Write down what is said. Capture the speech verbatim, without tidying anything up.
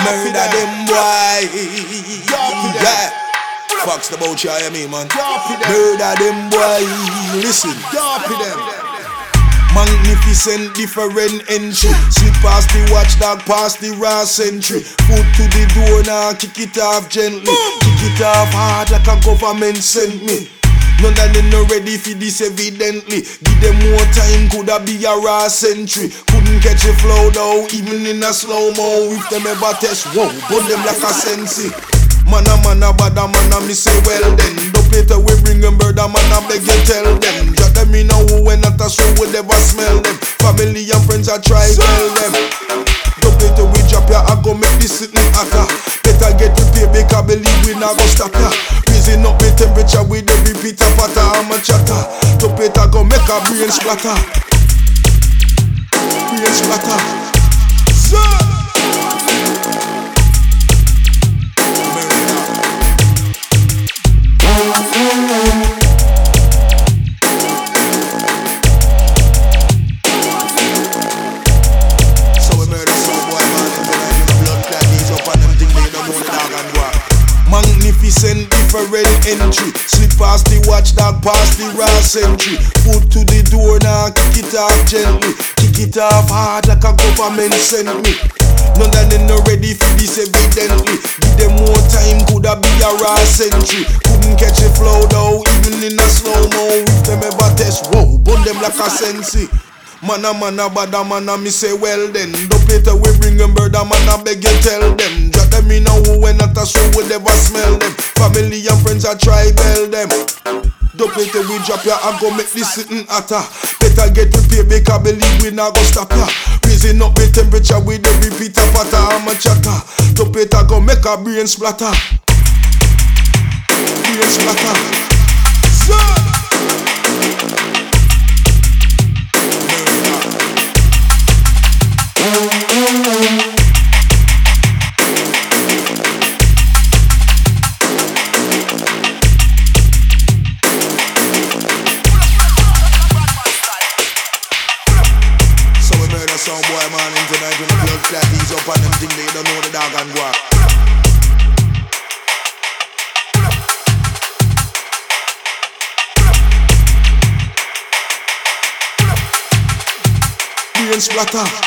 Murder them boy. Yeah. Fox the boat, yeah, me man. Murder them boy. Listen. Them. Magnificent, different entry. Slip past the watchdog, past the raw sentry. Foot to the door now, kick it off gently. Kick it off hard like a government sent me. None of them no ready for this evidently. Give them more time, coulda be a raw century. Couldn't catch a flow though, even in a slow-mo. If them ever test, whoa, put them like a sensi. Mana mana bada mana me say well then. Don't play till we bring them bird a man I beg you tell them. Jot them in a who when not a show we never smell them. Family and friends I try tell them. Don't play till we drop ya I go make this sitting hotter. Better get prepared because believe we not go stop ya. Raising up the temperature with every pitter patter I'm a chatter. Don't play till go make a brain splatter. Brain splatter. Sir. Magnificent, different entry. Slip past the watchdog, past the raw sentry. Foot to the door now, kick it off gently. Kick it off hard like a government sent me. None of them no ready for this evidently. Give them more time, coulda be a raw century. Couldn't catch a flow though, even in a slow-mo. If them ever test, whoa, burn them like a sensi. Mana mana bada mana me say well then. Don't play till we bring them bird a man I beg you tell them. Drop them in a who when not a show we never smell them. Family and friends I try bell them. Don't play till we drop ya I go make this sitting hotter. Better get prepared because believe we not go stop ya. Raising up the temperature with every pitter patter I'm a chatter. Don't play till go make a brain splatter. Brain splatter. Sir. Some boy man in tonight when the blood clot ease up and them think they don't know the dog and go. Brain splatter.